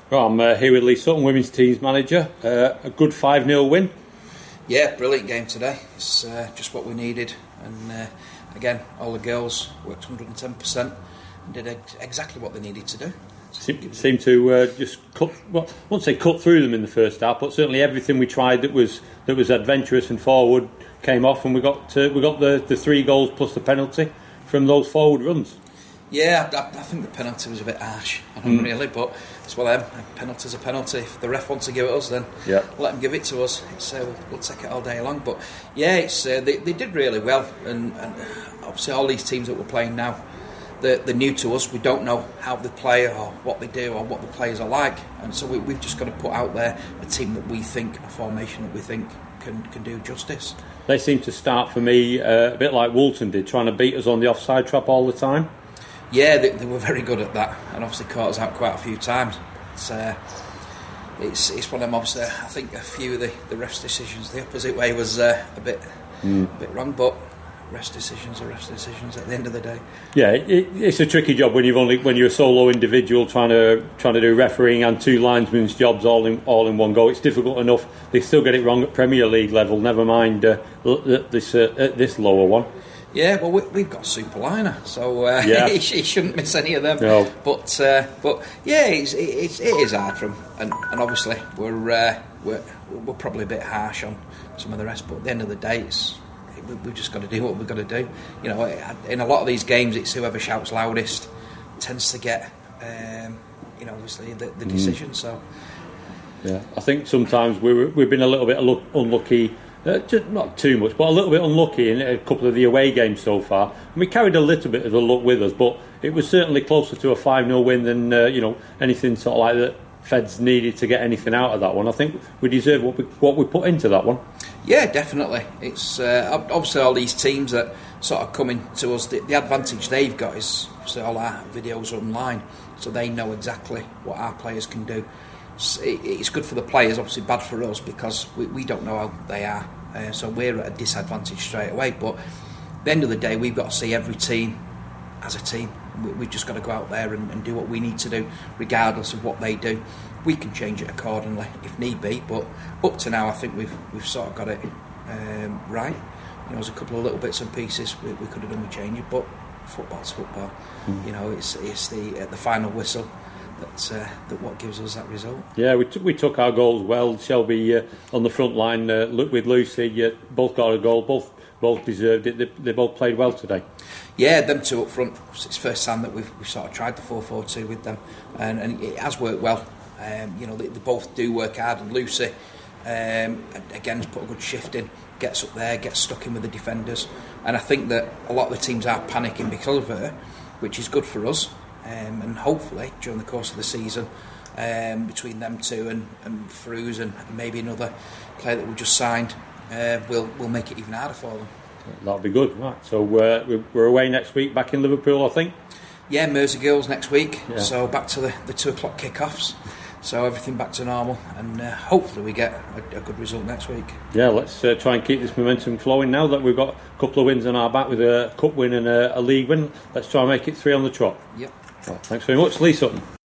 Well, I'm here with Lee Sutton, women's teams manager. A good 5-0 win. Yeah, brilliant game today. It's just what we needed. And again, all the girls worked 110% and did exactly what they needed to do. Seemed to just cut. Well, I won't say cut through them in the first half, but certainly everything we tried that was adventurous and forward came off, and we got the 3 goals plus the penalty from those forward runs. Yeah, I think the penalty was a bit harsh on them, really, but it's one of them. A penalty's a penalty. If the ref wants to give it us, then let them give it to us. We'll take it all day long. But yeah, they did really well, and obviously all these teams that we're playing now, they're new to us. We don't know how they play or what they do or what the players are like, and so we've just got to put out there a team that we think, a formation that we think can do justice. They seem to start for me a bit like Woolton did, trying to beat us on the offside trap all the time. Yeah, they were very good at that, and obviously caught us out quite a few times. It's one of them. Obviously, I think a few of the refs' decisions the opposite way was a bit wrong, but refs' decisions are refs' decisions at the end of the day. Yeah, it's a tricky job when you're a solo individual trying to do refereeing and 2 linesmen's jobs all in one go. It's difficult enough. They still get it wrong at Premier League level. Never mind this lower one. Yeah, well, we've got a super liner, so he shouldn't miss any of them. No. But yeah, it is hard for him, and obviously we're probably a bit harsh on some of the rest. But at the end of the day, we've just got to do what we've got to do. You know, in a lot of these games, it's whoever shouts loudest tends to get, obviously the decision. So yeah, I think sometimes we've been a little bit unlucky. Just not too much, but a little bit unlucky in a couple of the away games so far. And we carried a little bit of the luck with us, but it was certainly closer to a 5-0 win than anything sort of like that Feds needed to get anything out of that one. I think we deserve what we put into that one. Yeah, definitely. It's obviously all these teams that sort of coming to us. The advantage they've got is obviously all our videos are online, so they know exactly what our players can do. It's good for the players, obviously bad for us because we don't know how they are, so we're at a disadvantage straight away. But at the end of the day, we've got to see every team as a team. We've just got to go out there and do what we need to do, regardless of what they do. We can change it accordingly if need be, but up to now I think we've sort of got it right. There's a couple of little bits and pieces we could have done with changing, but football's football. It's the final whistle that what gives us that result. Yeah, we took our goals well. Shelby on the front line with Lucy, both got a goal, both deserved it. They both played well today. Yeah, them 2 up front. It's the first time that we've sort of tried the 4-4-2 with them, and it has worked well. They both do work hard, and Lucy again has put a good shift in, gets up there, gets stuck in with the defenders, and I think that a lot of the teams are panicking because of her, which is good for us. And hopefully during the course of the season, between them 2 and Fruz and maybe another player that we just signed, we'll make it even harder for them. That'll be good, right? So we're away next week, back in Liverpool, I think. Yeah, Mersey Girls next week. Yeah. So back to the 2:00 kick-offs. So everything back to normal, and hopefully we get a good result next week. Yeah, let's try and keep this momentum flowing now that we've got a couple of wins on our back with a cup win and a league win. Let's try and make it 3 on the trot. Yep. Well, thanks very much, Lee Sutton.